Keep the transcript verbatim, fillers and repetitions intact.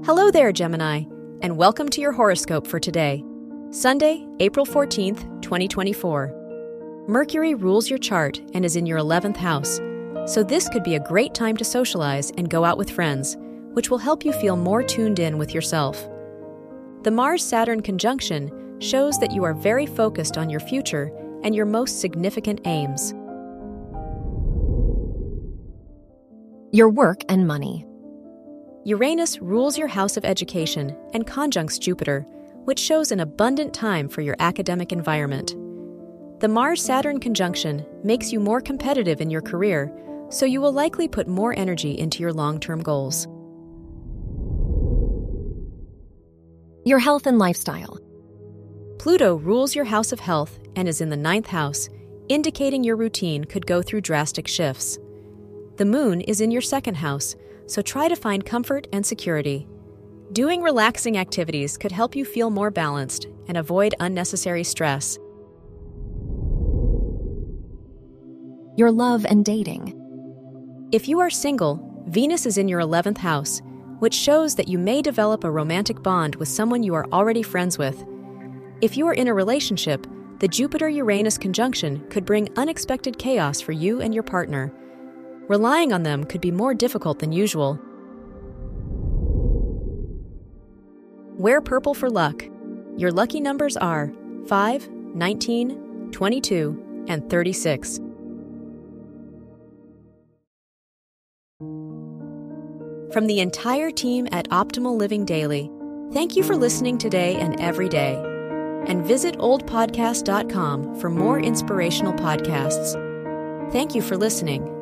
Hello there, Gemini, and welcome to your horoscope for today, Sunday, April fourteenth, twenty twenty-four. Mercury rules your chart and is in your eleventh house, so this could be a great time to socialize and go out with friends, which will help you feel more tuned in with yourself. The Mars-Saturn conjunction shows that you are very focused on your future and your most significant aims. Your work and money. Uranus rules your house of education and conjuncts Jupiter, which shows an abundant time for your academic environment. The Mars-Saturn conjunction makes you more competitive in your career, so you will likely put more energy into your long-term goals. Your health and lifestyle. Pluto rules your house of health and is in the ninth house, indicating your routine could go through drastic shifts. The moon is in your second house, so try to find comfort and security. Doing relaxing activities could help you feel more balanced and avoid unnecessary stress. Your love and dating. If you are single, Venus is in your eleventh house, which shows that you may develop a romantic bond with someone you are already friends with. If you are in a relationship, the Jupiter-Uranus conjunction could bring unexpected chaos for you and your partner. Relying on them could be more difficult than usual. Wear purple for luck. Your lucky numbers are five, nineteen, twenty-two, and thirty-six. From the entire team at Optimal Living Daily, thank you for listening today and every day. And visit old podcast dot com for more inspirational podcasts. Thank you for listening.